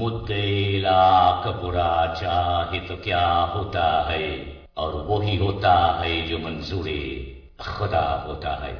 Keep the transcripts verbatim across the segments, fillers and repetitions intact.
मुद्दे लाख बुरा चाहे तो क्या होता है, और वही होता है जो मंजूरे खुदा होता है।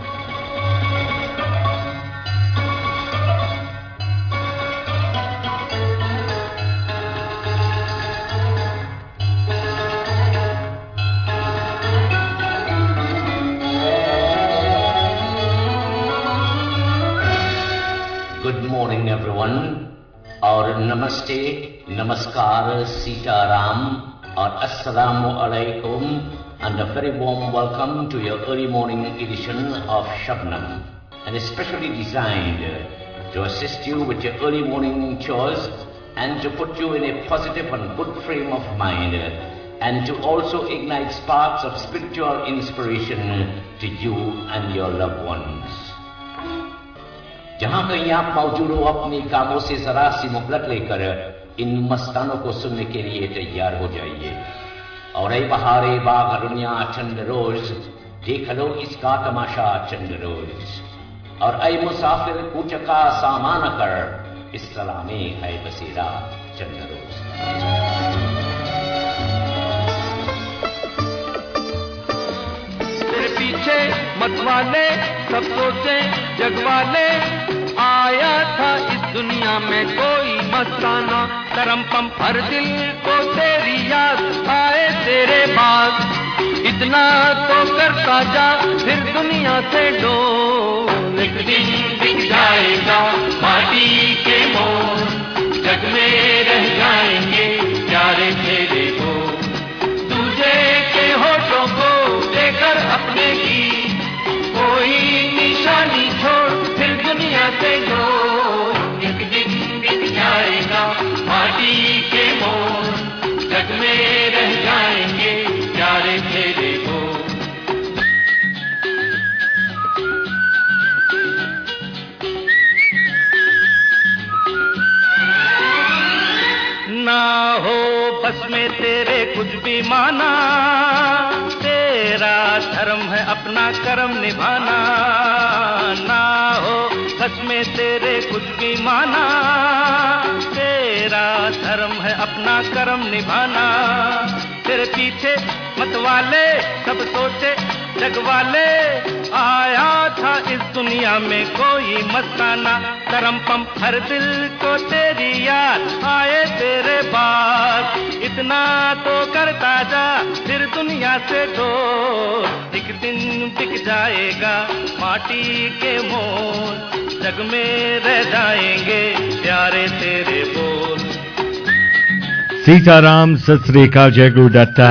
Good morning everyone, और नमस्ते, नमस्कार, सीताराम और अस्सलामु अलैकुम, and a very warm welcome to your early morning edition of Shabnam, and especially designed to assist you with your early morning chores and to put you in a positive and good frame of mind, and to also ignite sparks of spiritual inspiration to you and your loved ones. जहां कहीं आप मौजूद हो, अपने कामों से जरा सी मोहलत लेकर इन मस्तानों को सुनने के लिए तैयार हो जाइए। और ऐ बहारे बाग दुनिया चंद रोज, देख लो इसका तमाशा चंद रोज। और ऐ मुसाफिर कूच का सामान कर, इस सलामे है बसेरा चंद रोज। तेरे पीछे मतवाले सब सोचे जगवाले, आया था इस दुनिया में कोई मस्ताना, तरम पम हर दिल को तेरी याद आए तेरे बाद। इतना तो करता जा फिर दुनिया से डोल, एक दिन दिख जाएगा माटी के मोल, जग में रह जाएंगे प्यारे तेरे को, तुझे के होठों को देकर अपने की कोई निशानी छोड़ फिर दुनिया से दो। एक दिन दिख जाएगा माटी के मोल, जग में रह जाएंगे प्यारे तेरे को। ना हो बस में तेरे कुछ भी माना, तेरा धर्म है अपना कर्म निभाना। ना हो बस में तेरे कुछ भी माना, तेरा धर्म है अपना कर्म निभाना। तेरे पीछे मतवाले सब सोचे जगवाले, आया था इस दुनिया में कोई मस्ताना, करम पम हर दिल को तेरी याद आए तेरे बाद। इतना तो करता जा फिर दुनिया से दूर, एक दिन दिख जाएगा माटी के मोल, जग में रह जाएंगे प्यारे तेरे बोल। सीताराम, सत श्री अकाल, जय गुरु Dutta.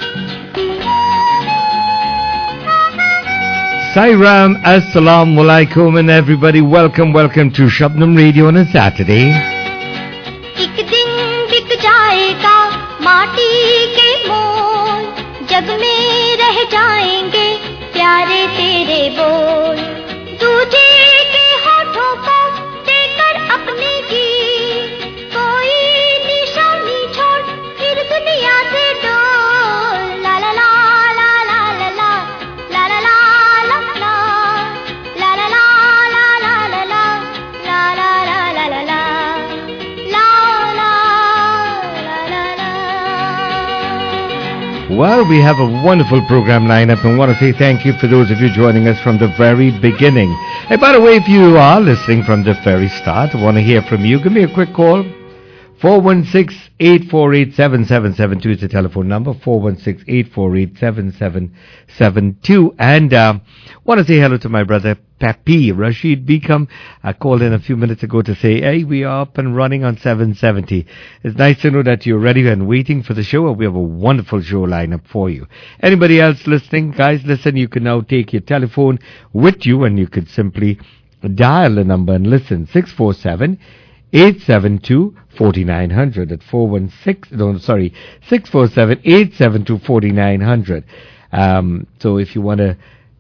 Sairam, Assalamu alaikum, and everybody welcome, welcome to Shabnam Radio on a Saturday. एक दिन दिख जाएगा माटी के मोल, जग में रह जाएंगे प्यारे तेरे बोल, तुझे के होठों को देकर अपने की कोई निशानी छोड़ फिर दुनिया से डोल। ला ला ला ला ला ला ला ला ला ला Well, we have a wonderful program lineup and want to say thank you for those of you joining us from the very beginning. Hey, by the way, if you are listening from the very start, I want to hear from you. Give me a quick call. four one six, eight four eight, seven seven seven two is the telephone number, four one six, eight four eight, seven seven seven two. And uh, want to say hello to my brother, Papi Rashid Beacom. I called in a few minutes ago to say, hey, we are up and running on seven seventy. It's nice to know that you're ready and waiting for the show. We have a wonderful show lineup for you. Anybody else listening? Guys, listen, you can now take your telephone with you and you could simply dial the number and listen. six four seven, eight seven two, four nine zero zero. At four one six, no, sorry, six four seven, eight seven two, four nine zero zero. Um, so if you want to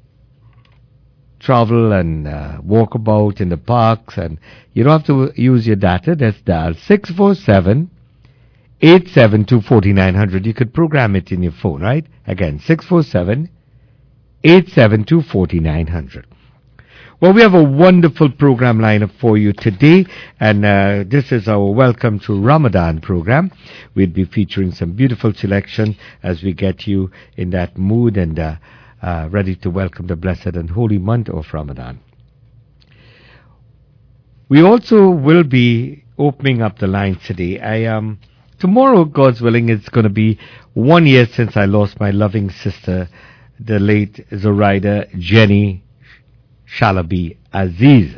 travel and uh, walk about in the parks and you don't have to use your data, just dial six four seven, eight seven two, four nine zero zero. You could program it in your phone, right? Again, six four seven, eight seven two, four nine zero zero. Well, we have a wonderful program lineup for you today, and uh, this is our Welcome to Ramadan program. We'll be featuring some beautiful selection as we get you in that mood and uh, uh, ready to welcome the blessed and holy month of Ramadan. We also will be opening up the lines today. I um tomorrow, God's willing, it's going to be one year since I lost my loving sister, the late Zoraida Jenny Shalabi Aziz.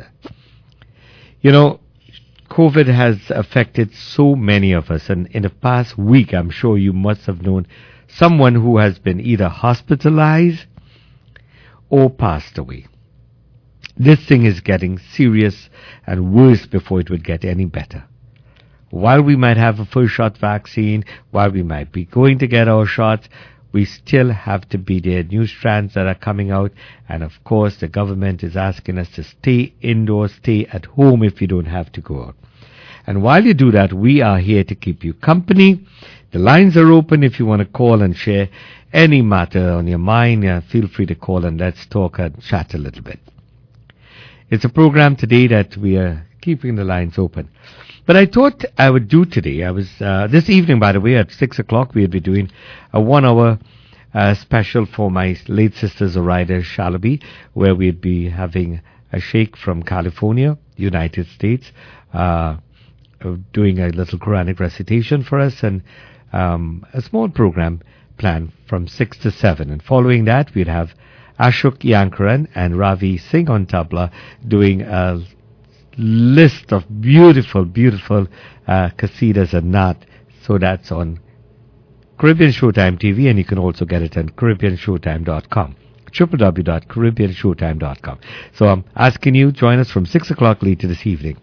You know, COVID has affected so many of us, and in the past week, I'm sure you must have known someone who has been either hospitalized or passed away. This thing is getting serious and worse before it would get any better. While we might have a first shot vaccine, while we might be going to get our shots, we still have to be there. New strands that are coming out, and of course the government is asking us to stay indoors, stay at home if you don't have to go out. And while you do that, we are here to keep you company. The lines are open if you want to call and share any matter on your mind. Uh, feel free to call and let's talk and chat a little bit. It's a program today that we are keeping the lines open. But I thought I would do today, I was, uh, this evening, by the way, at six o'clock, we'll be doing a one-hour uh, special for my late sister, Zoraida Shalabi, where we'd be having a sheikh from California, United States, uh, doing a little Quranic recitation for us, and um, a small program planned from six to seven. And following that, we'd have Ashok Yankaran and Ravi Singh on tabla doing a list of beautiful, beautiful uh, qasidas and naat. So that's on Caribbean Showtime T V, and you can also get it on Caribbean Showtime dot com, w w w dot Caribbean Showtime dot com. So I'm asking you, join us from six o'clock later this evening.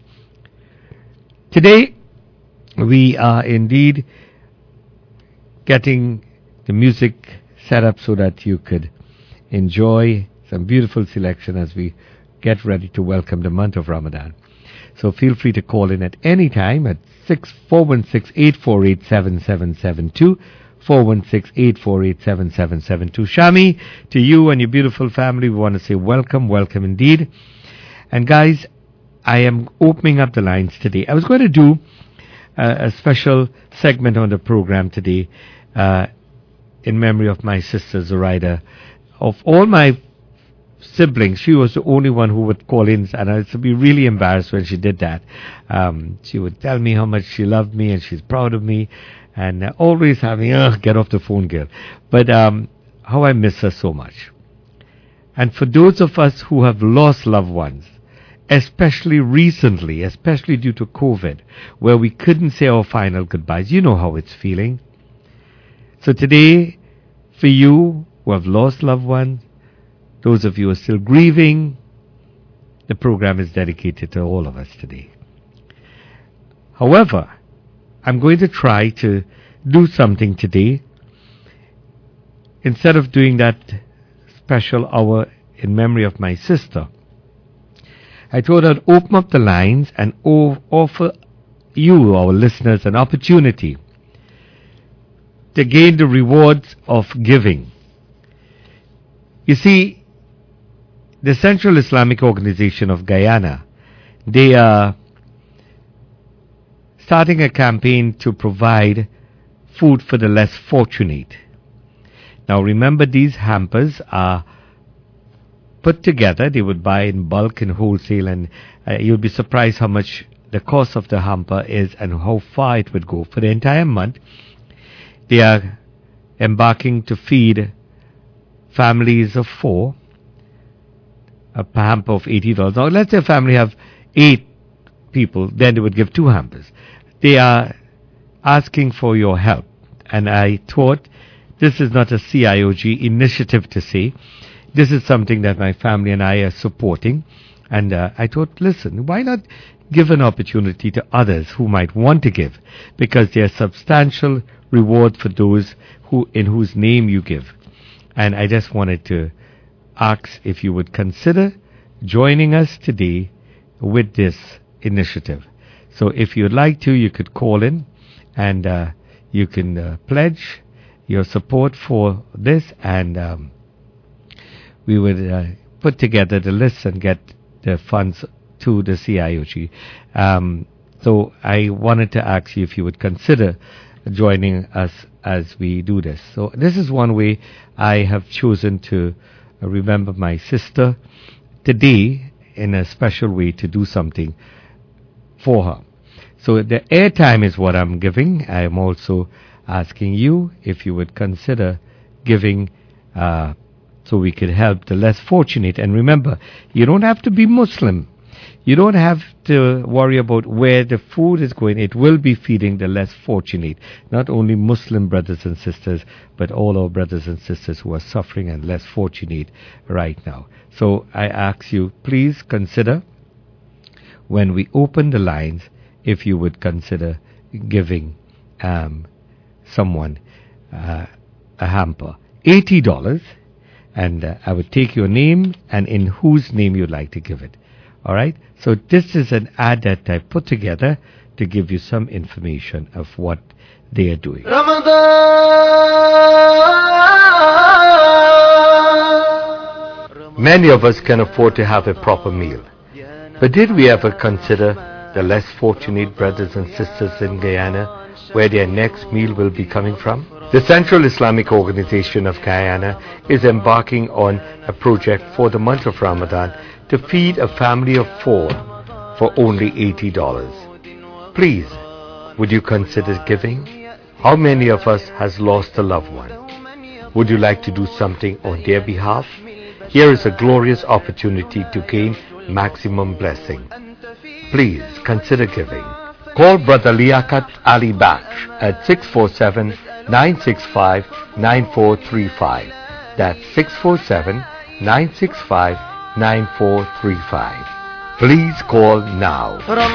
Today, we are indeed getting the music set up so that you could enjoy some beautiful selection as we get ready to welcome the month of Ramadan. So feel free to call in at any time at six four one six, eight four eight, seven seven seven two, four one six, eight four eight, seven seven seven two. Shami, to you and your beautiful family, we want to say welcome, welcome indeed. And guys, I am opening up the lines today. I was going to do uh, a special segment on the program today uh, in memory of my sister Zoraida. Of all my siblings, she was the only one who would call in, and I used to be really embarrassed when she did that. Um, she would tell me how much she loved me and she's proud of me, and uh, always having, ugh, get off the phone, girl. But um, how I miss her so much. And for those of us who have lost loved ones, especially recently, especially due to COVID, where we couldn't say our final goodbyes, you know how it's feeling. So today, for you who have lost loved ones, those of you who are still grieving, the program is dedicated to all of us today. However, I'm going to try to do something today. Instead of doing that special hour in memory of my sister, I thought I'd open up the lines and o- offer you, our listeners, an opportunity to gain the rewards of giving. You see, the Central Islamic Organization of Guyana, they are starting a campaign to provide food for the less fortunate. Now remember, these hampers are put together. They would buy in bulk and wholesale, and uh, you'll be surprised how much the cost of the hamper is and how far it would go. For the entire month, they are embarking to feed families of four, a hamper of eighty dollars. Now, let's say a family have eight people, then they would give two hampers. They are asking for your help. And I thought this is not a C I O G initiative to say. This is something that my family and I are supporting. And uh, I thought, listen, why not give an opportunity to others who might want to give? Because there's substantial reward for those who in whose name you give. And I just wanted to ask if you would consider joining us today with this initiative. So if you'd like to, you could call in and uh, you can uh, pledge your support for this, and um, we would uh, put together the list and get the funds to the C I O G. Um, so I wanted to ask you if you would consider joining us as we do this. So this is one way I have chosen to remember my sister today in a special way, to do something for her. So the airtime is what I'm giving. I am also asking you if you would consider giving uh, so we could help the less fortunate. And remember, you don't have to be Muslim. You don't have to worry about where the food is going. It will be feeding the less fortunate. Not only Muslim brothers and sisters, but all our brothers and sisters who are suffering and less fortunate right now. So I ask you, please consider, when we open the lines, if you would consider giving um, someone uh, a hamper. eighty dollars, and uh, I would take your name and in whose name you'd like to give it. All right? So this is an ad that I put together to give you some information of what they are doing. Many of us can afford to have a proper meal. But did we ever consider the less fortunate brothers and sisters in Guyana, where their next meal will be coming from? The Central Islamic Organization of Guyana is embarking on a project for the month of Ramadan to feed a family of four for only eighty dollars. Please, would you consider giving? How many of us has lost a loved one? Would you like to do something on their behalf? Here is a glorious opportunity to gain maximum blessing. Please consider giving. Call Brother Liaquat Ali Baksh at six four seven, nine six five, nine four three five. That's six four seven, nine six five, nine four three five. Please call now.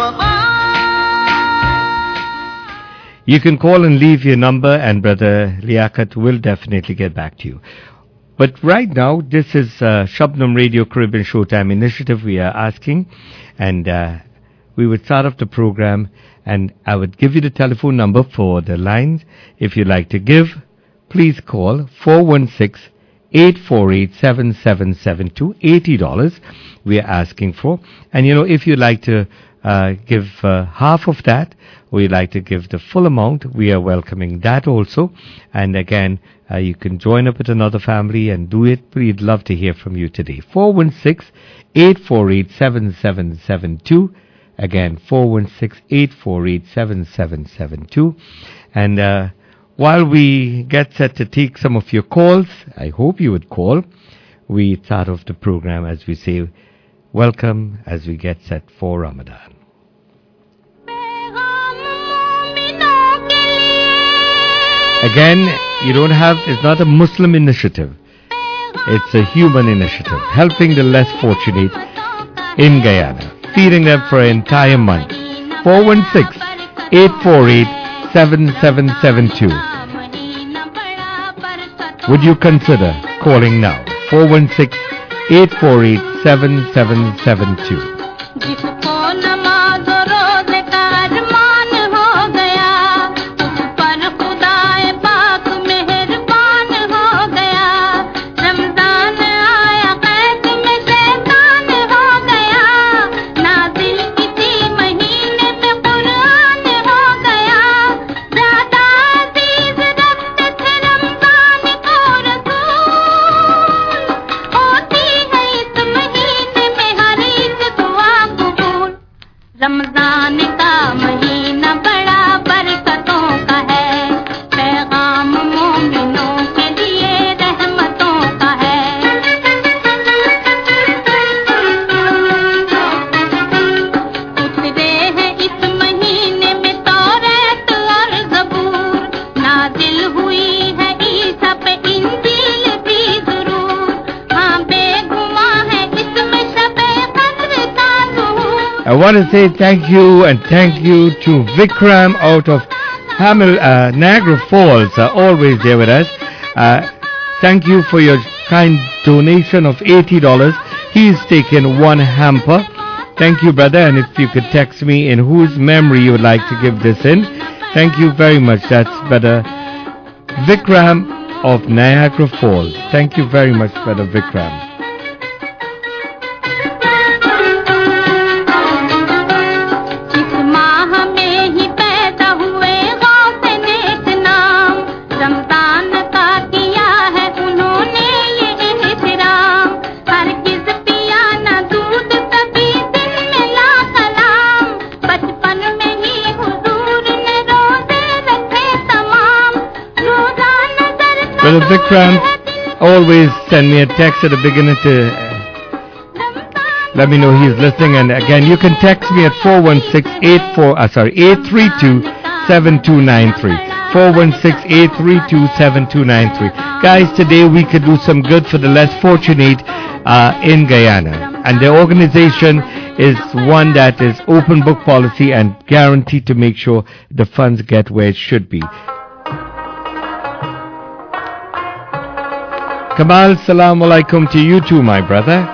You can call and leave your number, and Brother Liaquat will definitely get back to you. But right now, this is uh, Shabnam Radio Caribbean Showtime Initiative we are asking, and uh, we would start off the program, and I would give you the telephone number for the lines. If you'd like to give, please call four one six, eight four eight, seven seven seven two. eighty dollars we are asking for. And you know, if you'd like to uh, give uh, half of that, or you'd like to give the full amount, we are welcoming that also. And again, uh, you can join up with another family and do it. We'd love to hear from you today. four one six, eight four eight, seven seven seven two. Again, four one six, eight four eight, seven seven seven two. And uh, while we get set to take some of your calls, I hope you would call. We start off the program as we say, welcome as we get set for Ramadan. Again, you don't have, it's not a Muslim initiative. It's a human initiative, helping the less fortunate in Guyana, feeding them for an entire month. four one six, eight four eight, seven seven seven two. Would you consider calling now? four one six, eight four eight, seven seven seven two. I want to say thank you and thank you to Vikram out of Hamil, uh, Niagara Falls, uh, always there with us. Uh, thank you for your kind donation of eighty dollars. He's taken one hamper. Thank you, brother. And if you could text me in whose memory you would like to give this in. Thank you very much. That's brother Vikram of Niagara Falls. Thank you very much, brother Vikram. Brother Vikrant, always send me a text at the beginning to let me know he's listening. And again, you can text me at four one six eight four, uh, sorry, eight three two seven two nine three. four one six eight three two seven two nine three. Guys, today we could do some good for the less fortunate uh, in Guyana. And the organization is one that is open book policy and guaranteed to make sure the funds get where it should be. Kamal, salam alaikum to you too, my brother.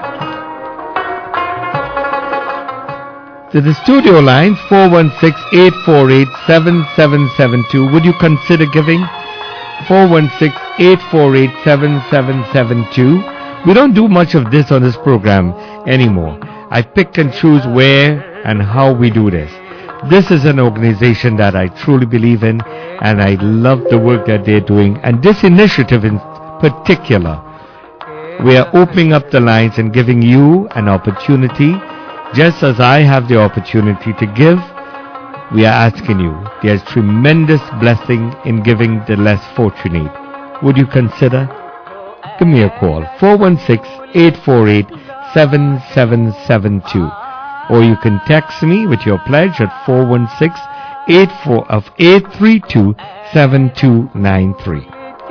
To the studio lines, four one six eight four eight seven seven seven two. Would you consider giving? four one six eight four eight seven seven seven two. We don't do much of this on this program anymore. I pick and choose where and how we do this. This is an organization that I truly believe in, and I love the work that they're doing. And this initiative in particular, we are opening up the lines and giving you an opportunity. Just as I have the opportunity to give, we are asking you. There's tremendous blessing in giving the less fortunate. Would you consider? Give me a call, four one six eight four eight seven seven seven two. Or you can text me with your pledge at four one six eight four of eight three two seven two nine three.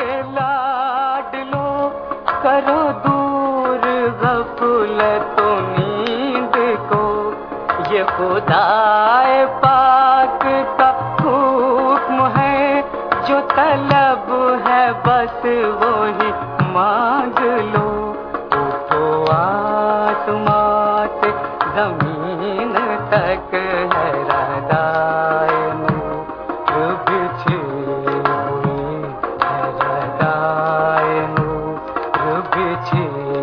खुदाए पाक का हुक्म है जो तलब है बस वही मांग लो उठो आसमां से जमीन तक है रदाए नूर बिछे हुए है रदाए नूर बिछे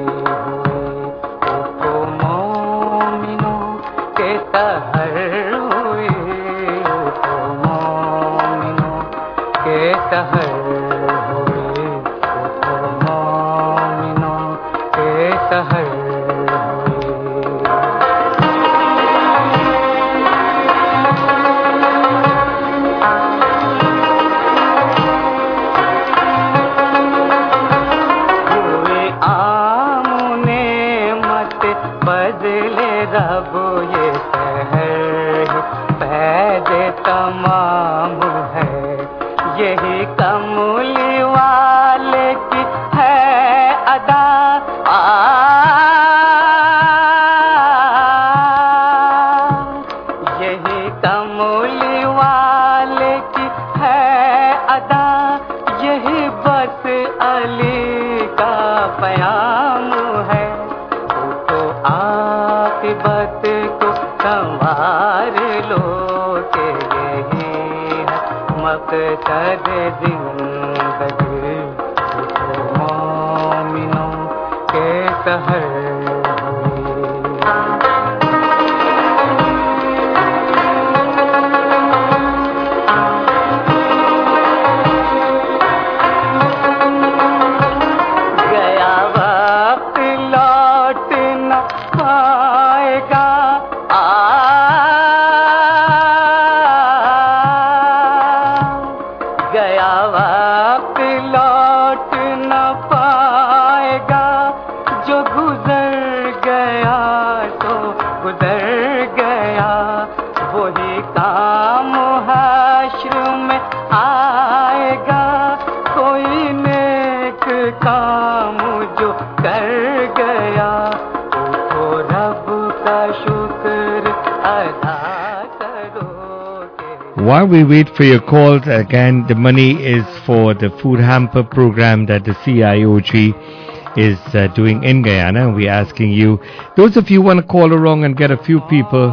While we wait for your call, again, the money is for the food hamper program that the C I O G is uh, doing in Guyana. We're asking you, those of you who want to call along and get a few people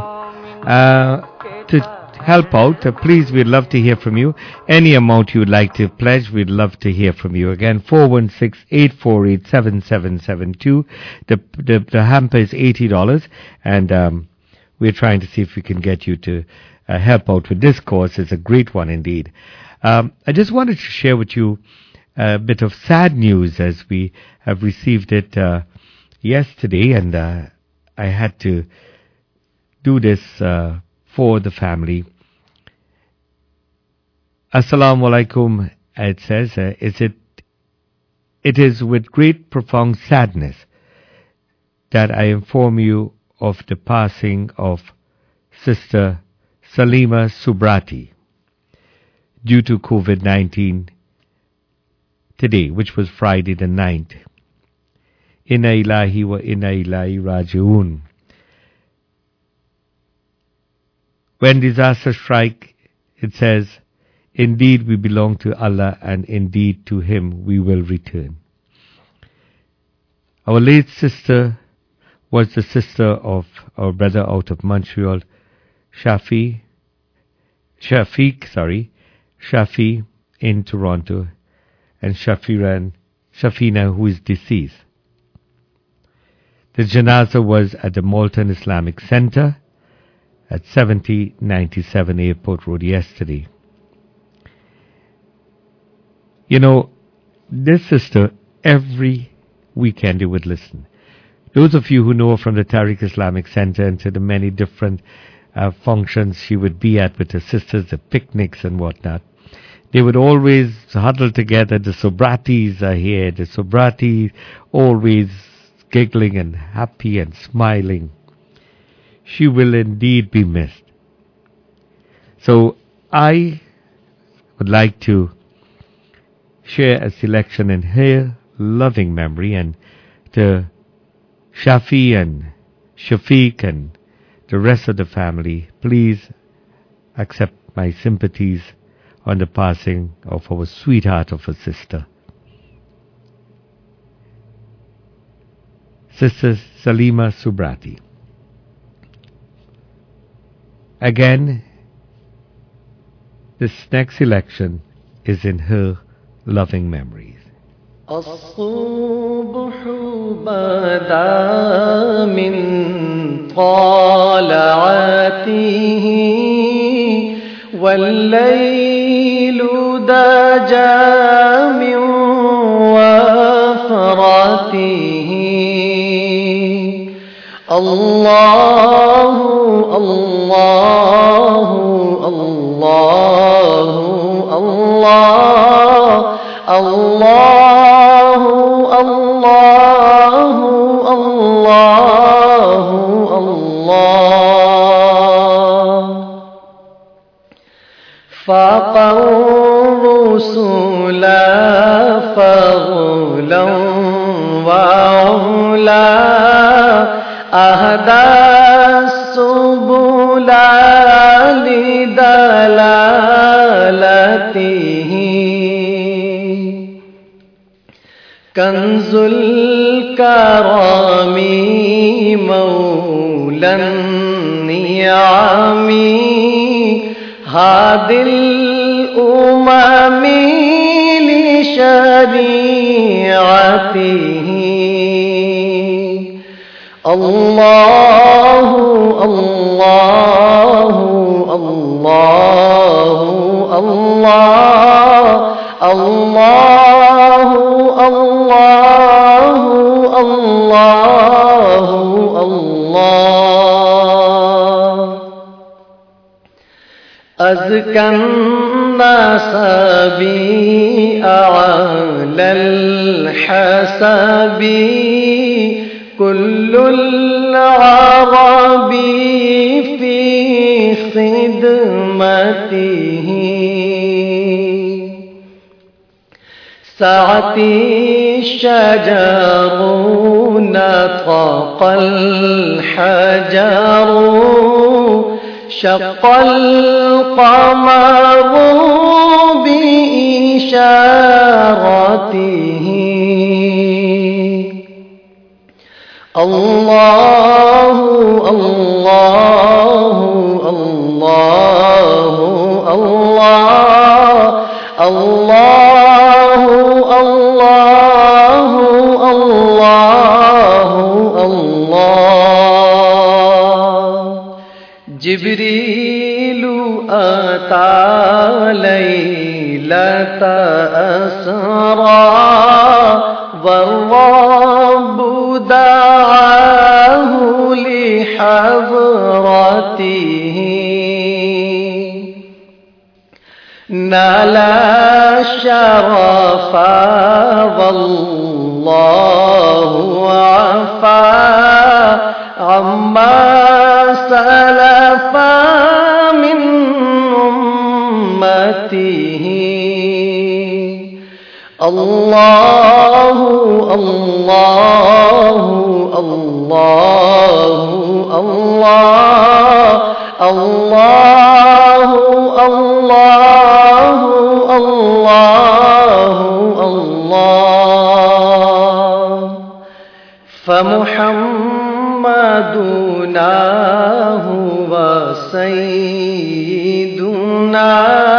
uh, to help out, uh, please, we'd love to hear from you. Any amount you'd like to pledge, we'd love to hear from you. Again, four one six eight four eight seven seven seven two. The, the, the hamper is eighty dollars, and um, we're trying to see if we can get you to Uh, help out with this course. It's a great one indeed. Um, I just wanted to share with you a bit of sad news as we have received it uh, yesterday, and uh, I had to do this uh, for the family. Assalamu alaikum, it says. Uh, is it it is with great profound sadness that I inform you of the passing of Sister Salima Subrati due to COVID nineteen today, which was Friday the ninth. Inna ilahi wa inna ilahi raji'un. When disaster strike, it says, indeed we belong to Allah and indeed to Him we will return. Our late sister was the sister of our brother out of Montreal, Shafi, Shafiq, sorry, Shafi in Toronto, and Shafiran, Shafina, who is deceased. The janazah was at the Malton Islamic Center at seventy ninety-seven Airport Road yesterday. You know, this sister, every weekend you would listen. Those of you who know her from the Tariq Islamic Center and to the many different uh, functions she would be at with her sisters, the picnics and whatnot, they would always huddle together. The Subratis are here. The Subratis always giggling and happy and smiling. She will indeed be missed. So I would like to share a selection in her loving memory, and to Shafi and Shafiq and the rest of the family, please accept my sympathies on the passing of our sweetheart of a sister. Sister Salima Subrati. Again, this next selection is in her loving memories. الصبح بدا من طلعته والليل دجى من وفرته الله الله الله الله الله الله الله الله فاق الرسل فضلا وعلا أهدى السبل لدلالته كنز الكرم مولى النعم هادي الأمم لشريعته الله الله الله الله الله الله الله الله أزكى الناس بأعلى الحسب كل العرب في خدمته سعتي الشجر نطق الحجر شق القمر بإشارته الله الله الله الله الله الله الله الله جبريل أتى ليلة أسرى والرب دعاه لحضرته نال الشرف والله عفا عما سلف من أمته الله الله الله الله الله الله الله الله فمحمدنا هو سيدنا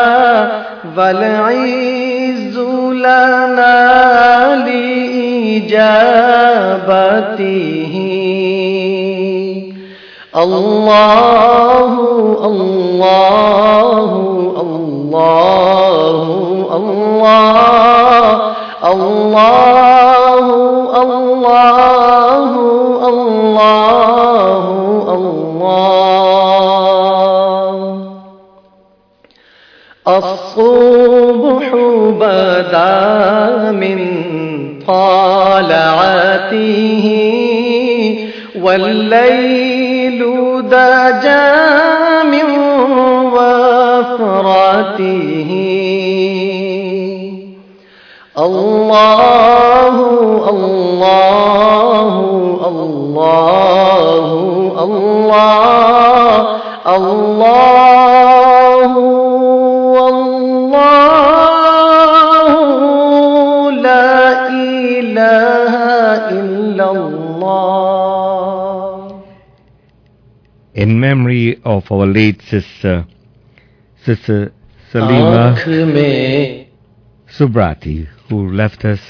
والعز لنا لإجابته الله الله الله الله الله الله الله الله الصبح بدا من طلعته والليل دجى من وفرته الله الله الله الله الله الله لا إله إلا الله. In memory of our late sister, Sister Salima Subrati, who left us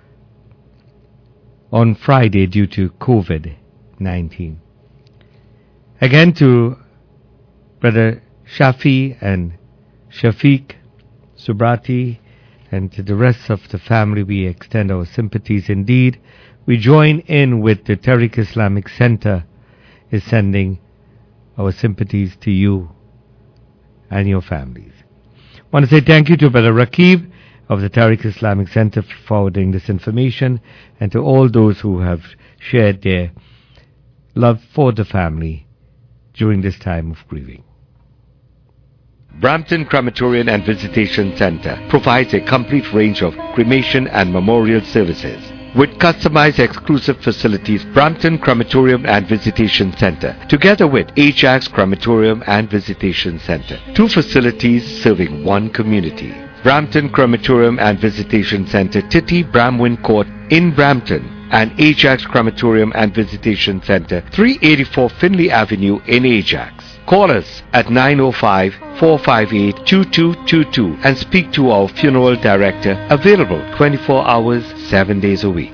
on Friday due to COVID nineteen. Again to Brother Shafi and Shafiq Subrati and to the rest of the family, we extend our sympathies. Indeed, we join in with the Tariq Islamic Center is sending our sympathies to you and your families. I want to say thank you to Brother Rakib of the Tariq Islamic Center for forwarding this information, and to all those who have shared their love for the family during this time of grieving. Brampton Crematorium and Visitation Center provides a complete range of cremation and memorial services. With customized exclusive facilities, Brampton Crematorium and Visitation Center, together with Ajax Crematorium and Visitation Center, two facilities serving one community. Brampton Crematorium and Visitation Center, Titty Bramwin Court in Brampton, and Ajax Crematorium and Visitation Center, three eighty-four Finley Avenue in Ajax. Call us at nine oh five, four five eight, two two two two and speak to our funeral director, available twenty-four hours, seven days a week.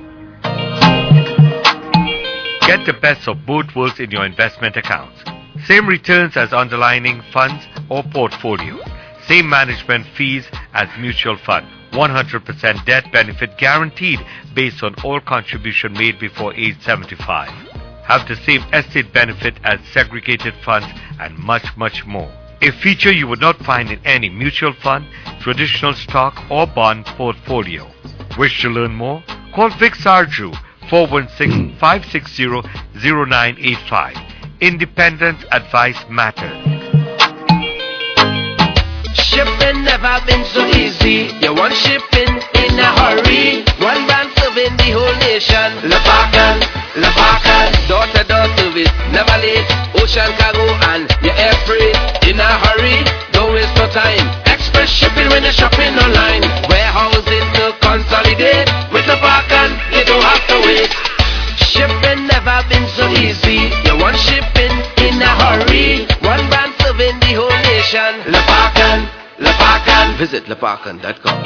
Get the best of both worlds in your investment accounts. Same returns as underlying funds or portfolio. Same management fees as mutual fund. one hundred percent death benefit guaranteed based on all contribution made before age seventy-five. Have the same estate benefit as segregated funds and much, much more. A feature you would not find in any mutual fund, traditional stock or bond portfolio. Wish to learn more? Call Vic Sarju, four one six, five six zero, zero nine eight five. Independent advice matters. Shipping never been so easy. You want shipping in a hurry. One brand serving the whole nation. Lepakan, Lepakan, door to door service, never late. Ocean cargo and your air freight in a hurry. Don't waste no time. Express shipping when you're shopping online. Warehousing to consolidate. With Lepakan, you don't have to wait. Shipping never been so easy. You want shipping in a hurry. One brand serving the whole nation. Lepakan, Lepakan. Visit lepakan dot com.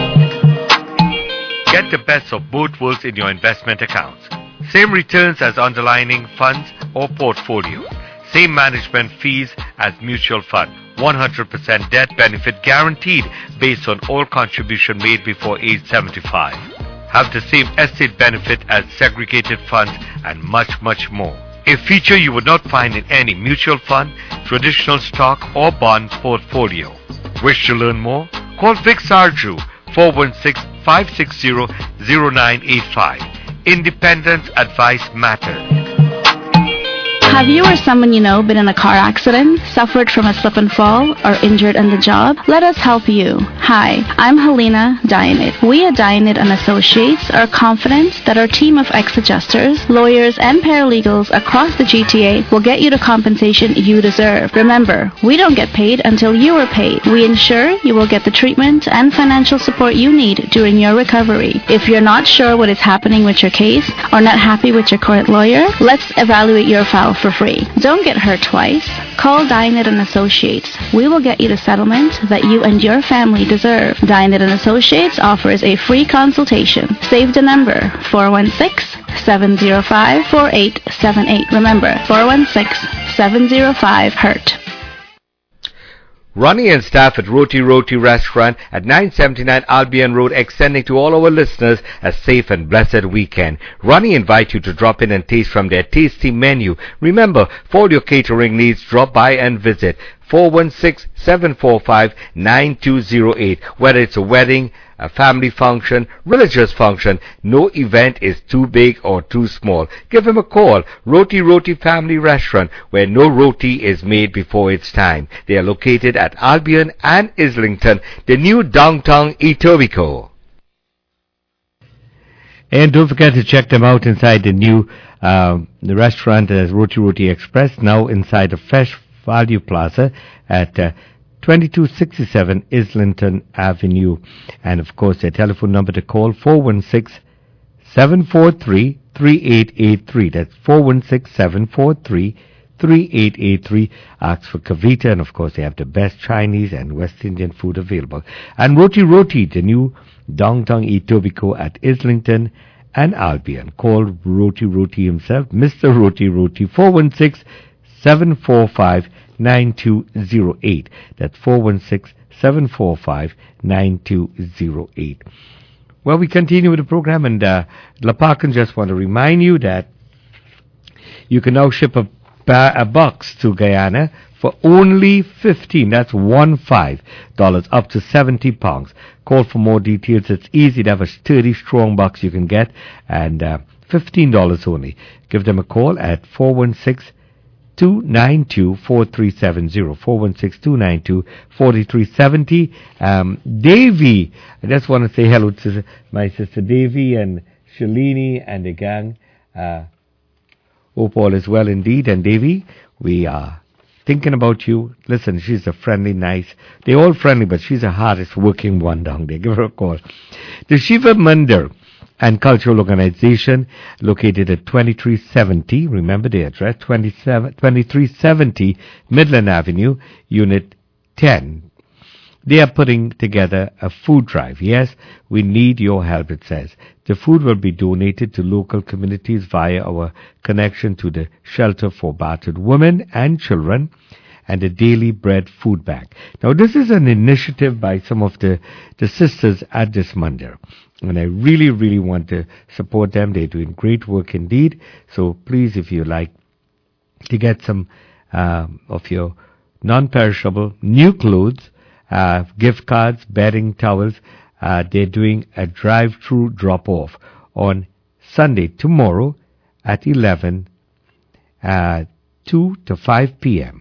Get the best of both worlds in your investment accounts. Same returns as underlying funds or portfolio. Same management fees as mutual fund. one hundred percent death benefit guaranteed based on all contribution made before age seventy-five. Have the same estate benefit as segregated funds and much, much more. A feature you would not find in any mutual fund, traditional stock or bond portfolio. Wish to learn more? Call Vic Sarju, four one six, five six zero, zero nine eight five. Independence Advice Matters. Have you or someone you know been in a car accident, suffered from a slip and fall, or injured on the job? Let us help you. Hi, I'm Helena Dianit. We at Dianit and Associates are confident that our team of ex-adjusters, lawyers, and paralegals across the G T A will get you the compensation you deserve. Remember, we don't get paid until you are paid. We ensure you will get the treatment and financial support you need during your recovery. If you're not sure what is happening with your case or not happy with your current lawyer, let's evaluate your file for free. Don't get hurt twice. Call Dianit and Associates. We will get you the settlement that you and your family deserve. Dianit and Associates offers a free consultation. Save the number four one six, seven zero five, four eight seven eight. Remember, four one six, seven zero five, HURT. Ronnie and staff at Roti Roti Restaurant at nine seventy-nine Albion Road extending to all our listeners a safe and blessed weekend. Ronnie invites you to drop in and taste from their tasty menu. Remember, for all your catering needs, drop by and visit four one six, seven four five, nine two zero eight. Whether it's a wedding, a family function, religious function, no event is too big or too small. Give him a call. Roti Roti Family Restaurant, where no roti is made before its time. They are located at Albion and Islington, the new downtown Etobicoke. And don't forget to check them out inside the new uh, the restaurant as Roti Roti Express, now inside the Fresh Value Plaza at uh, twenty-two sixty-seven Islington Avenue. And of course, their telephone number to call, four one six, seven four three, three eight eight three. That's four one six, seven four three, three eight eight three. Ask for Kavita, and of course, they have the best Chinese and West Indian food available. And Roti Roti, the new downtown Etobicoke at Islington and Albion. Call Roti Roti himself, Mister Roti Roti, four one six, seven four five, nine two zero eight. That's four one six, seven four five, nine two zero eight. Well, we continue with the program, and uh, Lapakan just want to remind you that you can now ship a, ba- a box to Guyana for only fifteen. That's one five dollars up to seventy pounds. Call for more details. It's easy to have a sturdy, strong box you can get, and uh, fifteen dollars only. Give them a call at four one six, two nine two, four three seven zero. four one six, two nine two, four three seven zero. Um, Davy, I just want to say hello to my sister Davy and Shalini and the gang. Uh, hope all is well indeed. And Davy, we are thinking about you. Listen, she's a friendly, nice. They're all friendly, but she's the hardest working one down there. Give her a call. The Shiva Mandir and Cultural Organization, located at twenty-three seventy, remember the address, twenty-three seventy Midland Avenue, Unit ten. They are putting together a food drive. Yes, we need your help, it says. The food will be donated to local communities via our connection to the Shelter for Battered Women and Children and the Daily Bread Food Bank. Now, this is an initiative by some of the, the sisters at this mandir, and I really, really want to support them. They're doing great work indeed. So please, if you like to get some uh, of your non-perishable new clothes, uh, gift cards, bedding, towels, uh, they're doing a drive-through drop-off on Sunday, tomorrow at eleven, uh, two to five p.m.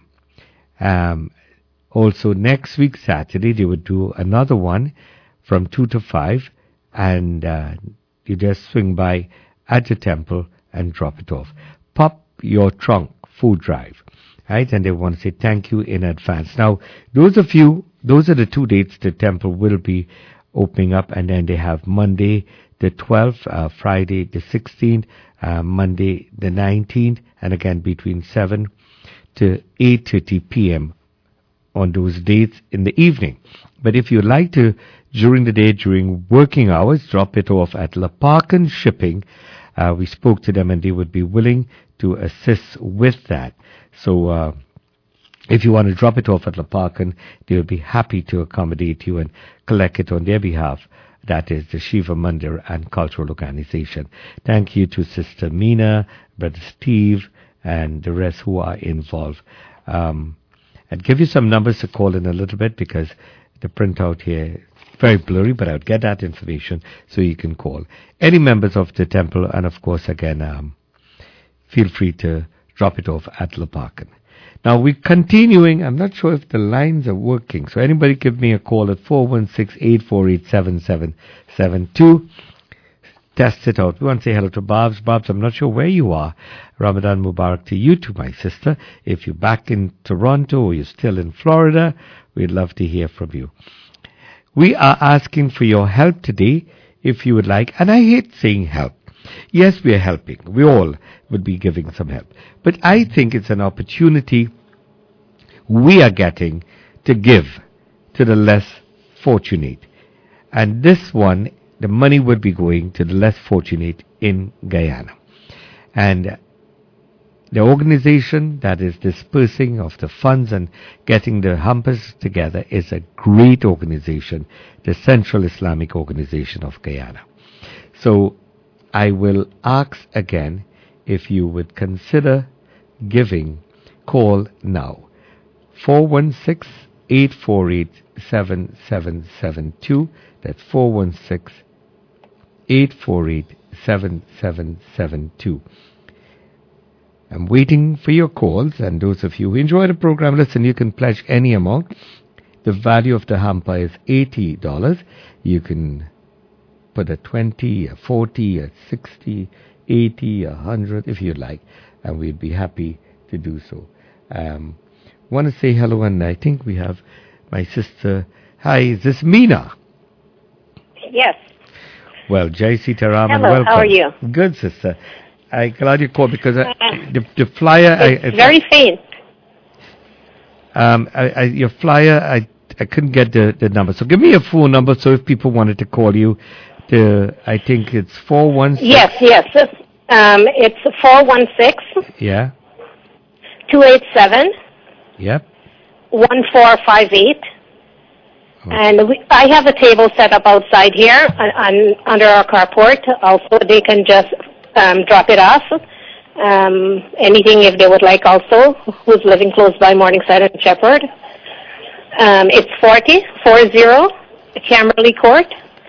Um, also, next week, Saturday, they would do another one from two to five, and uh, you just swing by at the temple and drop it off. Pop your trunk food drive, right? And they want to say thank you in advance. Now, those of you, those are the two dates the temple will be opening up, and then they have Monday the twelfth, uh, Friday the sixteenth, uh, Monday the nineteenth, and again between seven to eight thirty p.m. on those dates in the evening. But if you'd like to, during the day, during working hours, drop it off at Lapakan Shipping. Uh, we spoke to them and they would be willing to assist with that. So uh, if you want to drop it off at Lapakan, they would be happy to accommodate you and collect it on their behalf. That is the Shiva Mandir and Cultural Organization. Thank you to Sister Meena, Brother Steve, and the rest who are involved. Um, I'll give you some numbers to call in a little bit because the printout here. Very blurry, but I'll get that information so you can call any members of the temple, and of course, again, um, feel free to drop it off at Lepakan. Now, we're continuing. I'm not sure if the lines are working, so anybody give me a call at four one six, eight four eight, seven seven seven two. Test it out. We want to say hello to Babs. Babs, I'm not sure where you are. Ramadan Mubarak to you, to my sister. If you're back in Toronto or you're still in Florida, we'd love to hear from you. We are asking for your help today, if you would like. And I hate saying help. Yes, we are helping. We all would be giving some help. But I think it's an opportunity we are getting to give to the less fortunate. And this one, the money would be going to the less fortunate in Guyana. And the organization that is dispersing of the funds and getting the Hampers together is a great organization, the Central Islamic Organization of Guyana. So I will ask again if you would consider giving. Call now. four one six, eight four eight, seven seven seven two. That's four one six, eight four eight, seven seven seven two. I'm waiting for your calls, and those of you who enjoy the program, listen, you can pledge any amount. The value of the hamper is eighty dollars. You can put a twenty, a forty, a sixty, eighty, a hundred, if you'd like, and we'd be happy to do so. Um, want to say hello, and I think we have my sister. Hi, is this Meena? Yes. Well, Jai Sitaram, Hello, welcome. how are you? Good, sister. I'm glad you called because I, the, the flyer... It's I, very faint. Um, I, I, your flyer, I I couldn't get the, the number. So give me a phone number so if people wanted to call you, the, I think it's four one six... Yes, yes. Um, it's four one six... Yeah. two eight seven... Yep. one four five eight. Okay. And we, I have a table set up outside here on, on, under our carport. Also, they can just um, drop it off. Um, anything if they would like also, who's living close by Morningside and Shepherd. Um, it's forty, forty, Camerley Court.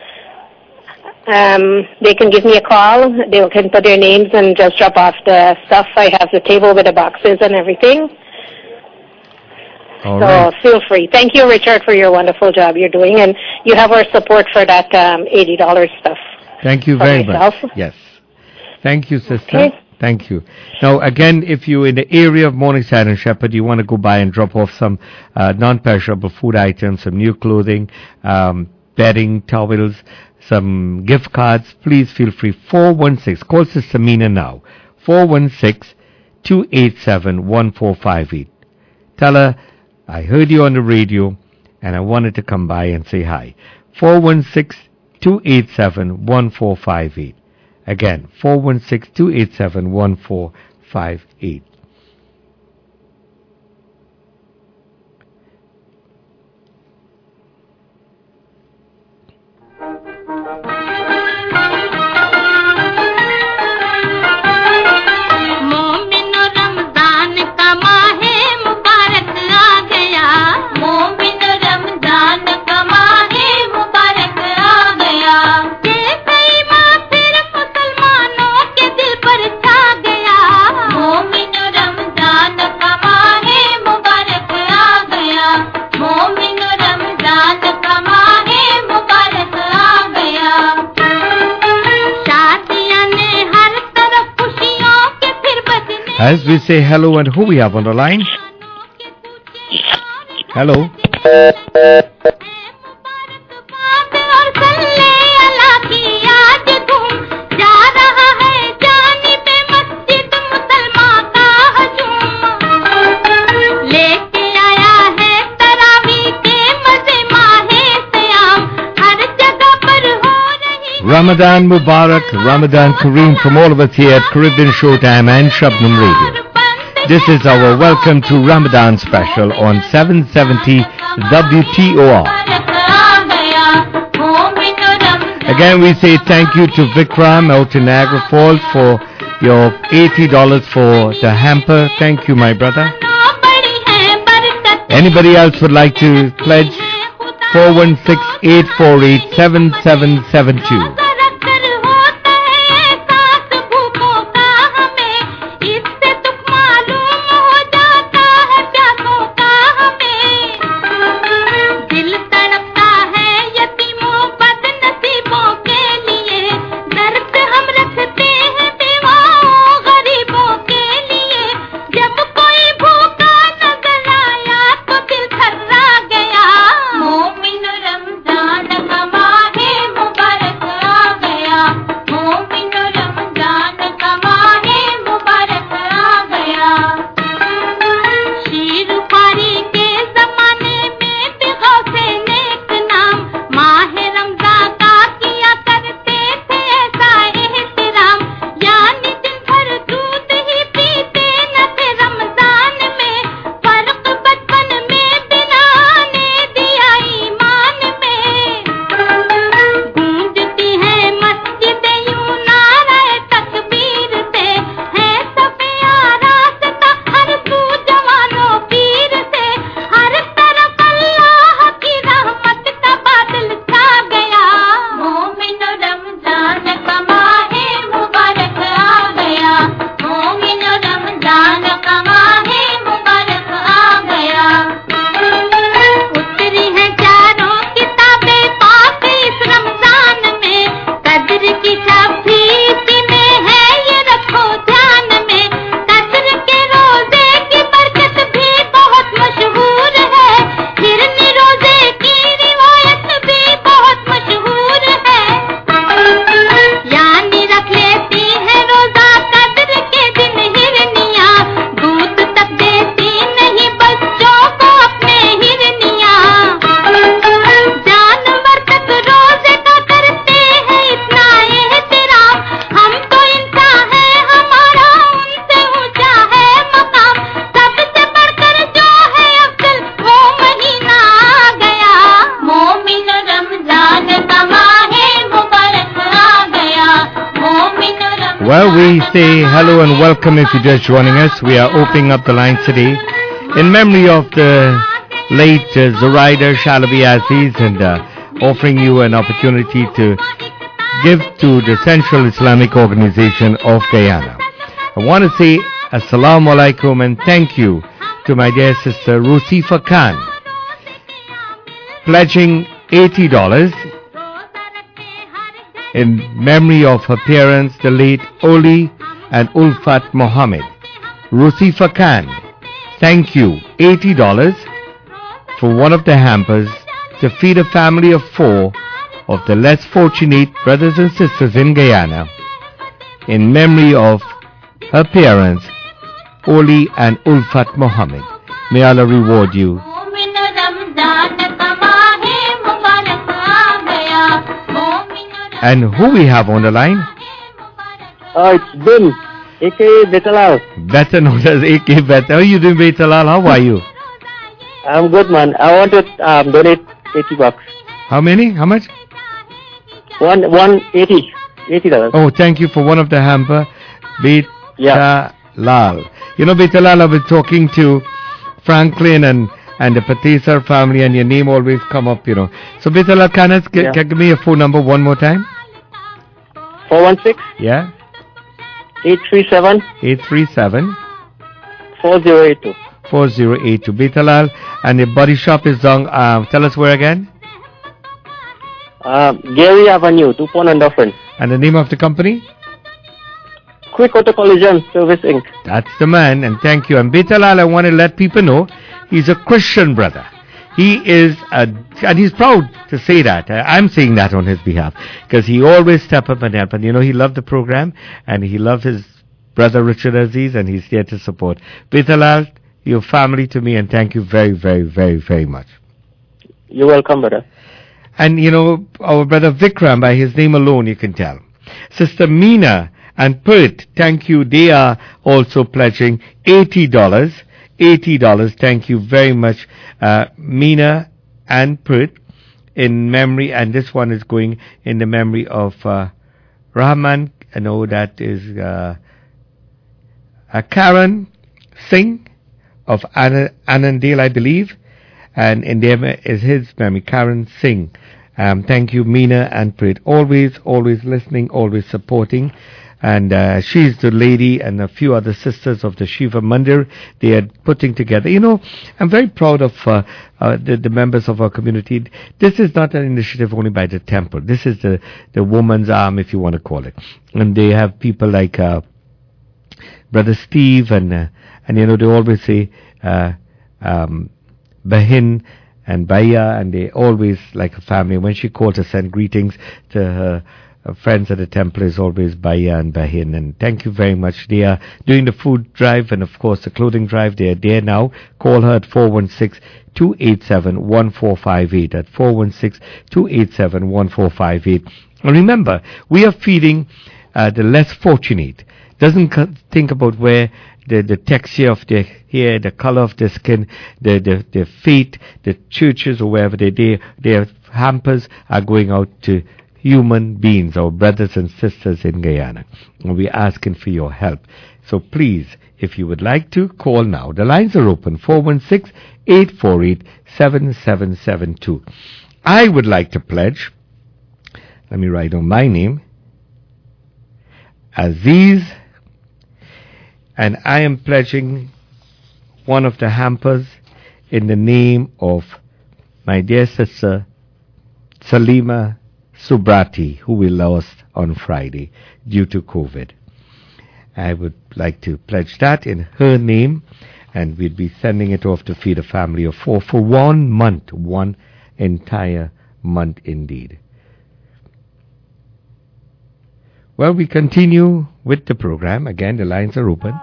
Um, they can give me a call. They can put their names and just drop off the stuff. I have the table with the boxes and everything. All so right. Feel free. Thank you, Richard, for your wonderful job you're doing. And you have our support for that um, eighty dollars stuff. Thank you very myself. much. Yes. Thank you, sister. Okay. Thank you. Now, again, if you're in the area of Morningside and Shepherd, you want to go by and drop off some uh, non-perishable food items, some new clothing, um, bedding, towels, some gift cards, please feel free. four one six, call Sister Meena now. four one six, two eight seven, one four five eight. Tell her, I heard you on the radio, and I wanted to come by and say hi. four one six, two eight seven, one four five eight. Again, four one six, two eight seven, one four five eight. As we say hello, and who we have on the line? Hello. Ramadan Mubarak, Ramadan Kareem from all of us here at Caribbean Showtime and Shabnam Radio. This is our Welcome to Ramadan special on seven seventy W T O R. Again, we say thank you to Vikram out in Niagara Falls for your eighty dollars for the hamper. Thank you, my brother. Anybody else would like to pledge? four one six, eight four eight, seven seven seven two. Well, we say hello and welcome if you're just joining us. We are opening up the lines today in memory of the late uh, Zoraida Shalabi Aziz and uh, offering you an opportunity to give to the Central Islamic Organization of Guyana. I want to say Assalamu alaikum and thank you to my dear sister Rusifa Khan, pledging eighty dollars in memory of her parents, the late Oli and Ulfat Mohammed. Rusifa Khan, thank you, eighty dollars for one of the hampers to feed a family of four of the less fortunate brothers and sisters in Guyana in memory of her parents, Oli and Ulfat Mohammed. May Allah reward you. And who we have on the line? Oh, it's Bill, A K A Betalal. Better known as A K A Better. How are you doing, Betalal? How are you? I'm good, man. I want to um, donate eighty bucks. How many? How much? One, one eighty. Eighty dollars. Oh, thank you for one of the hamper, Betalal. Yeah. You know, Betalal, I've been talking to Franklin and and the Patisar family, and your name always come up, you know. So, Betalal, can you yeah. give me your phone number one more time? four one six. Yeah. eight three seven. eight three seven. four zero eight two. four zero eight two. Betalal, and the body shop is on, uh, tell us where again? Uh, Gary Avenue, Dupont and Dufferin. And the name of the company? Quick Auto Collision Service Incorporated. That's the man, and thank you. And Betalal, I want to let people know, he's a Christian brother. He is, a, and he's proud to say that. I'm saying that on his behalf, because he always step up and help. And you know, he loved the program, and he loved his brother Richard Aziz, and he's here to support. Betalal, your family to me, and thank you very, very, very, very much. You're welcome, brother. And you know, our brother Vikram, by his name alone, you can tell. Sister Meena and Pert, thank you. They are also pledging eighty dollars. eighty dollars. Thank you very much, uh, Meena and Pert, in memory. And this one is going in the memory of uh, Rahman. I know that is uh, uh, Karen Singh of Anand, Anandale, I believe. And in there is his memory, Karen Singh. Um, thank you, Meena and Prit. Always, always listening, always supporting. And uh, she's the lady and a few other sisters of the Shiva Mandir. They are putting together. You know, I'm very proud of uh, uh, the, the members of our community. This is not an initiative only by the temple. This is the, the woman's arm, if you want to call it. And they have people like uh, Brother Steve and, uh, and, you know, they always say uh, um, Bahin and Baya, and they always like a family. When she calls to send greetings to her uh, friends at the temple, is always Baya and Bahin. And thank you very much. They are doing the food drive and, of course, the clothing drive. They are there now. Call her at four one six, two eight seven, one four five eight, at four one six, two eight seven, one four five eight. And remember, we are feeding uh, the less fortunate. Doesn't c- think about where the, the texture of their hair, the color of their skin, the, the, their feet, the churches or wherever they they their hampers are going out to human beings, our brothers and sisters in Guyana. And we're asking for your help. So please, if you would like to, call now. The lines are open, four one six, eight four eight, seven seven seven two. I would like to pledge, let me write on my name, Aziz, and I am pledging one of the hampers in the name of my dear sister Salima Subrati, who we lost on Friday due to COVID. I would like to pledge that in her name, and we'd be sending it off to feed a family of four for one month, one entire month indeed. Well, we continue with the program. Again, the lines are open.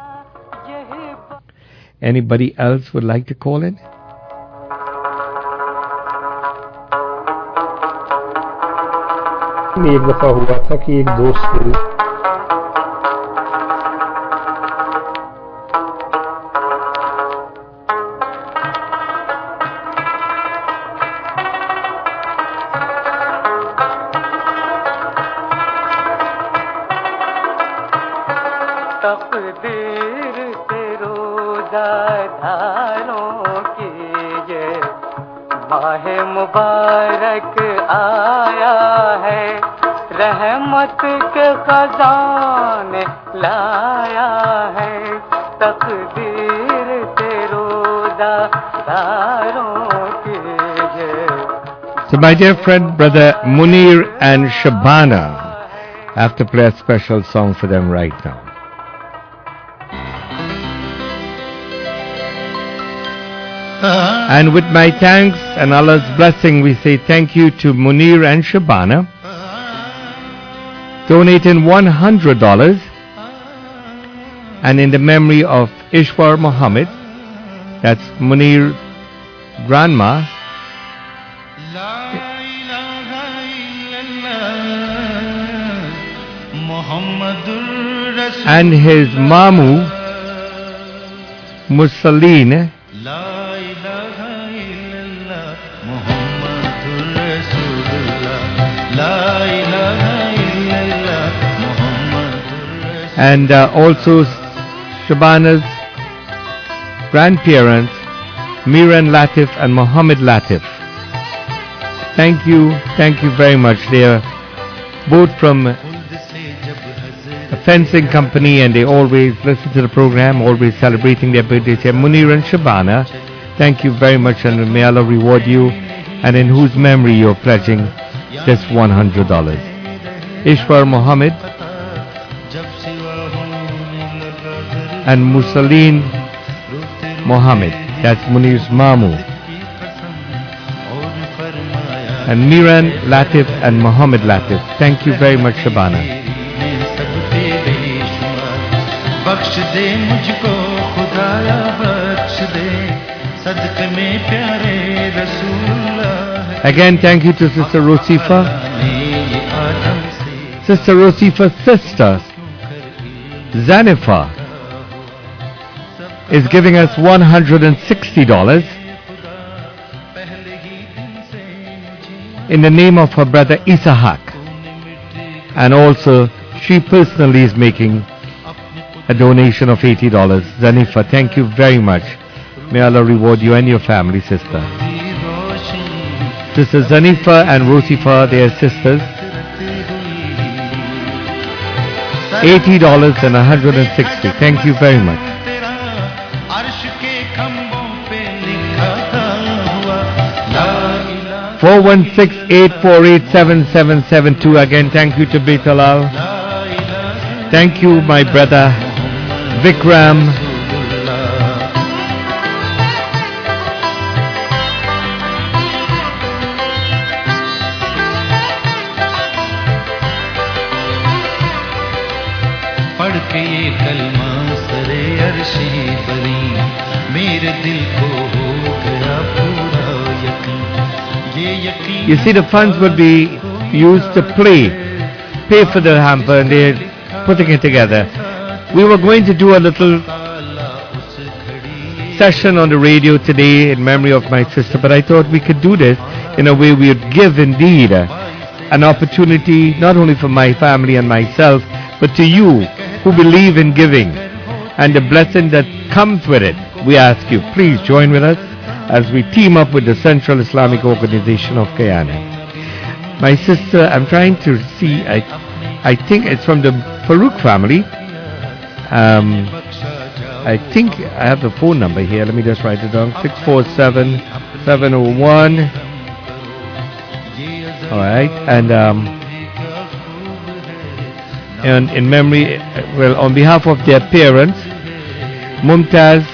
Anybody else would like to call in? एक दफा हुआ था कि एक दोस्त मुबारक आया है, रहमत के खजाने लाया है, तकदीर से रोज़ादारों की जय. So my dear friend, brother Munir and Shabana, I have to play a special song for them right now. And with my thanks and Allah's blessing, we say thank you to Munir and Shabana, donating one hundred dollars, and in the memory of Ishwar Muhammad, that's Munir's grandma, and his mamu, Musaleen, and uh, also Shabana's grandparents, Miran Latif and Muhammad Latif. Thank you, thank you very much. They are both from a fencing company, and they always listen to the program, always celebrating their birthdays here. Munir and Shabana, thank you very much, and may Allah reward you, and in whose memory you're pledging this one hundred dollars. Ishwar Muhammad and Musaleen Muhammad, that's Munir's mamu, and Miran Latif and Muhammad Latif. Thank you very much, Shabana. Again, thank you to Sister Rosifa. Sister Rosifa's sister, Zanifa, is giving us one hundred sixty dollars in the name of her brother Isahak, and also she personally is making a donation of eighty dollars. Zanifa, thank you very much May Allah reward you and your family, sister. Sister Zanifa and Rosifa, they are sisters. eighty dollars and one hundred sixty. Thank you very much. four one six, eight four eight, seven seven seven two. Again, thank you to Betalal. Thank you, my brother Vikram. You see, the funds would be used to play, pay for the hamper, and they're putting it together. We were going to do a little session on the radio today in memory of my sister, but I thought we could do this in a way we would give indeed uh, an opportunity not only for my family and myself, but to you who believe in giving and the blessing that comes with it. We ask you, please join with us as we team up with the Central Islamic Organization of Guyana. My sister, I'm trying to see, I, I think it's from the Farouk family. Um, I think I have the phone number here. Let me just write it down. six four seven, seven zero one. Alright, and um, and in memory, well, on behalf of their parents, Mumtaz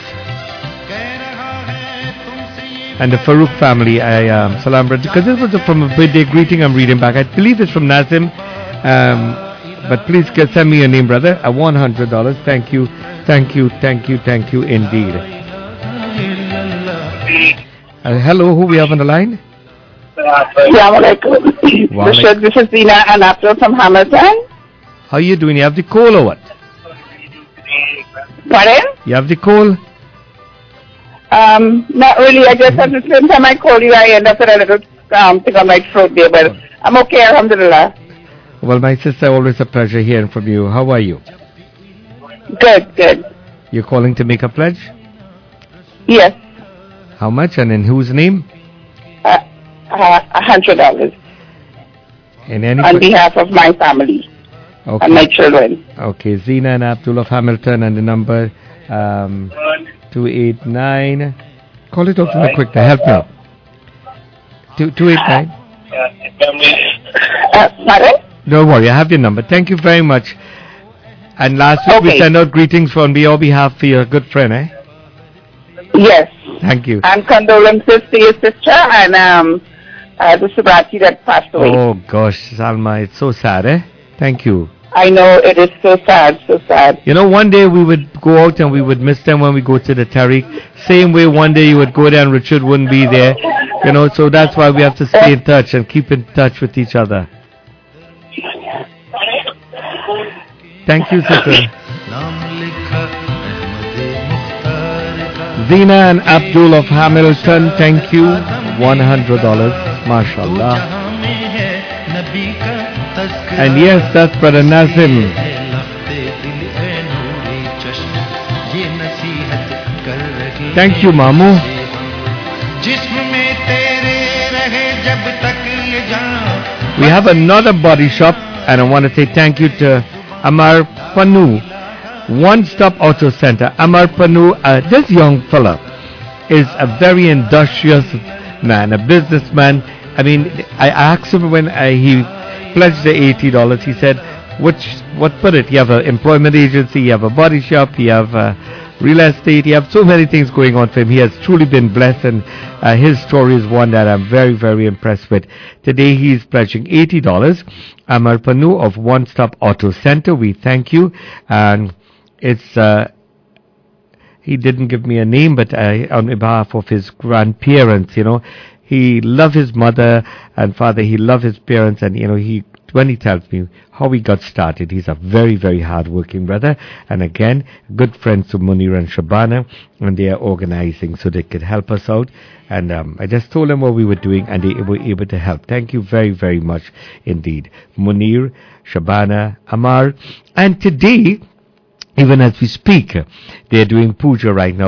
and the Farouk family, I um, salam, because this was from a birthday greeting I'm reading back. I believe it's from Nazim, um, but please get, send me your name, brother. A one hundred dollars. Thank you, thank you, thank you, thank you indeed. Uh, hello, who we have on the line? Assalamualaikum. This is Zina and Abdul from Hamilton. How are you doing? You have the call or what? Pardon? You have the call? Um, not really. I just at the same time I call you, I end up with a little um, thing on my throat there, but I'm okay, alhamdulillah. Well, my sister, always a pleasure hearing from you. How are you? Good, good. You're calling to make a pledge? Yes. How much and in whose name? Uh, uh, a hundred dollars. In any on behalf of my family. Okay. And my children. Okay, Zina and Abdul of Hamilton, and the number um, two eight nine. Call it out for me quick. Help me out. two eight nine. Uh, pardon? Don't worry, I have your number. Thank you very much. And last week okay. we sent out greetings on your behalf for your good friend, eh? Yes. Thank you. And condolences to your sister and um, uh, the Subrati that passed away. Oh gosh, Salma, it's so sad, eh? Thank you. I know, it is so sad, so sad. You know, one day we would go out and we would miss them when we go to the Tariq. Same way one day you would go there and Richard wouldn't be there. You know, so that's why we have to stay in touch and keep in touch with each other. Thank you, sister. Zina and Abdul of Hamilton, thank you. one hundred dollars. MashaAllah. And yes, that's Brother Nazim. Thank you, Mamu. We have another body shop, and I want to say thank you to Amar Panu, One Stop Auto Center. Amar Panu, uh, this young fella is a very industrious man, a businessman. I mean, I asked him when I, he pledged the eighty dollars. He said, which, what put it? You have an employment agency, you have a body shop, you have uh, real estate, you have so many things going on for him. He has truly been blessed, and uh, his story is one that I'm very, very impressed with. Today he's pledging eighty dollars. Amar Panu of One Stop Auto Center, we thank you. And it's, uh, he didn't give me a name, but uh, on behalf of his grandparents, you know, he loved his mother and father. He loved his parents, and you know, he when he tells me how he got started, he's a very, very hard-working brother. And again, good friends to Munir and Shabana, and they are organizing so they could help us out. And um, I just told them what we were doing, and they were able to help. Thank you very, very much indeed, Munir, Shabana, Amar, and today, even as we speak, they are doing puja right now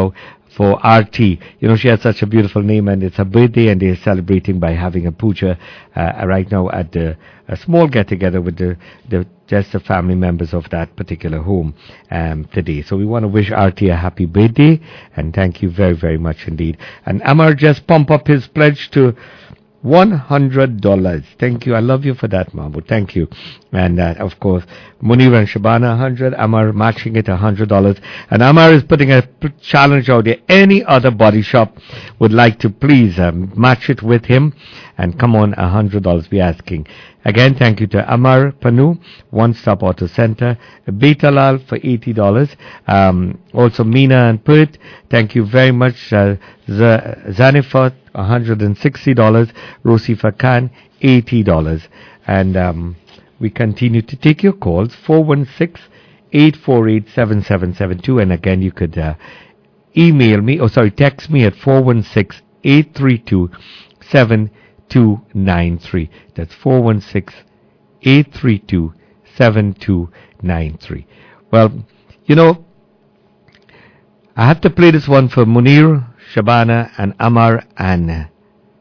for R T. You know, she has such a beautiful name, and it's her birthday, and they're celebrating by having a puja uh, right now at the, a small get-together with the, the just the family members of that particular home um, today. So we want to wish R T a happy birthday, and thank you very, very much indeed. And Amar just pump up his pledge to one hundred dollars. Thank you. I love you for that, Mahmoud. Thank you. And, uh, of course, Munir and Shabana, one hundred. Amar matching it, one hundred dollars. And Amar is putting a p- challenge out there. Any other body shop would like to please um, match it with him. And come on, one hundred dollars we're asking. Again, thank you to Amar Panu, One Stop Auto Center. Betalal for eighty dollars. Um, also, Meena and Pert, thank you very much. Uh, Z- Zanifat, one hundred sixty dollars. Rosifa Khan, eighty dollars. And um, we continue to take your calls, four one six, eight four eight, seven seven seven two. And again, you could uh, email me, oh sorry, text me at four one six, eight three two, seven two nine three. That's four one six, eight three two, seven two nine three. Well, you know, I have to play this one for Munir, Shabana, and Amar, and uh,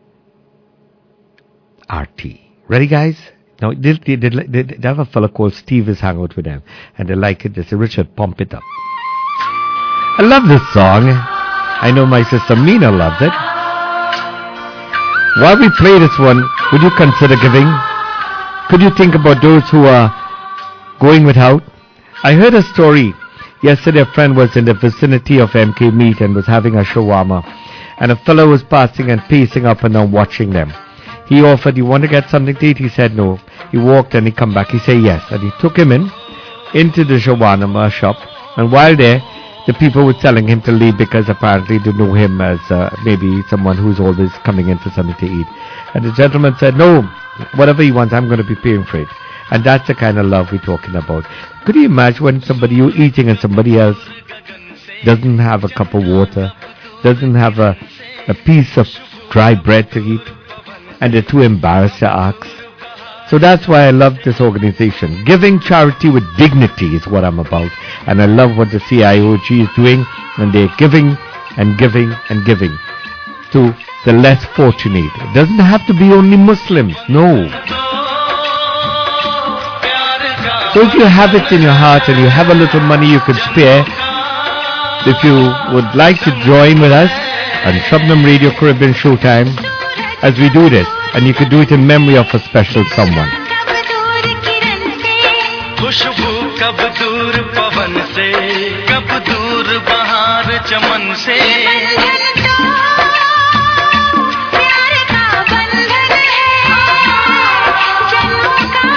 R T. Ready, guys? Now, they, they, they, they, they have a fellow called Steve is hang out with them, and they like it. They say, Richard, pump it up. I love this song. I know my sister Meena loves it. While we play this one, would you consider giving? Could you think about those who are going without? I heard a story. Yesterday a friend was in the vicinity of M K Meat and was having a shawarma. And a fellow was passing and pacing up and down watching them. He offered, you want to get something to eat? He said no. He walked and he come back. He said yes. And he took him in, into the shawarma shop. And while there, the people were telling him to leave because apparently they know him as uh, maybe someone who's always coming in for something to eat. And the gentleman said, no, whatever he wants, I'm going to be paying for it. And that's the kind of love we're talking about. Could you imagine when somebody, you're eating and somebody else doesn't have a cup of water, doesn't have a, a piece of dry bread to eat, and they're too embarrassed to ask? So that's why I love this organization. Giving charity with dignity is what I'm about. And I love what the C I O G is doing. And they're giving and giving and giving to the less fortunate. It doesn't have to be only Muslims. No. So if you have it in your heart and you have a little money you could spare, if you would like to join with us on Shabnam Radio Caribbean Showtime as we do this, and you could do it in memory of a special someone. खुशबू कब दूर पवन से कब दूर बहार चमन से प्यार का बंधन है जन्मों का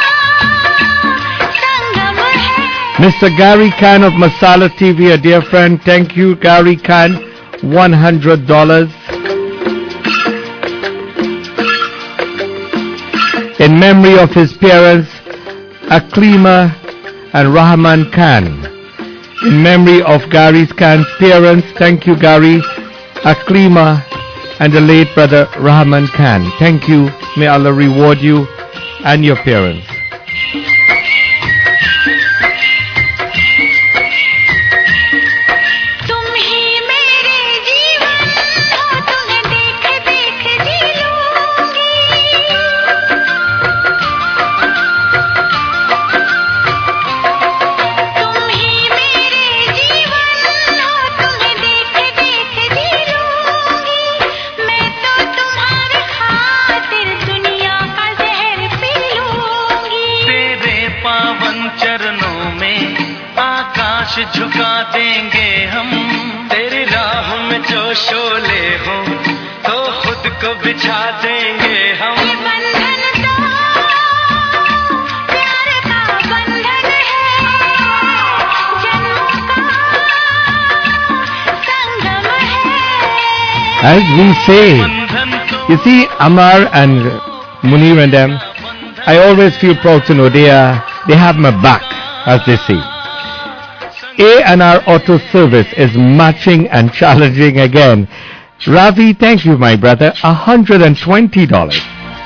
संगम है. Mister Gary Khan of Masala T V, a dear friend. Thank you, Gary Khan. one hundred dollars. In memory of his parents, Aklima and Rahman Khan. In memory of Gary Khan's parents, thank you, Gary, Aklima, and the late brother Rahman Khan. Thank you. May Allah reward you and your parents. झुका देंगे हम तेरी राह में जो शोले हो तो खुद को बिछा देंगे हम. ये बंधन तो प्यार का बंधन है जन्मों का संगम है. As we say, you see, Amar and Munir and them, I always feel proud to know they are, they have my back, as they say. A and R Auto Service is matching and challenging again. Ravi, thank you, my brother. one hundred twenty dollars.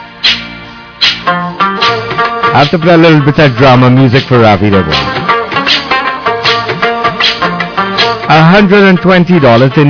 I have to play a little bit of drama music for Ravi. one hundred twenty dollars in